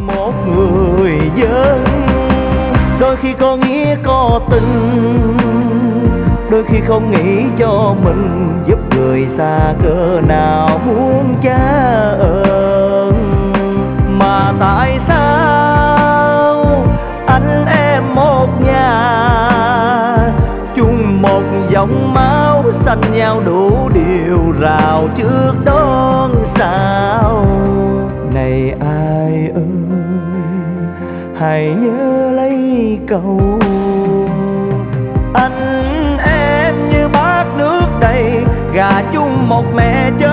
một người dân. Đôi khi có nghĩa có tình, đôi khi không nghĩ cho mình, giúp người xa cỡ nào muốn trả ơn. Mà tại sao anh em một nhà, chung một dòng máu, xanh nhau đủ điều rào trước đón sao. Này ai ơi, hãy nhớ lấy câu anh em như bát nước đầy, gà chung một mẹ chơi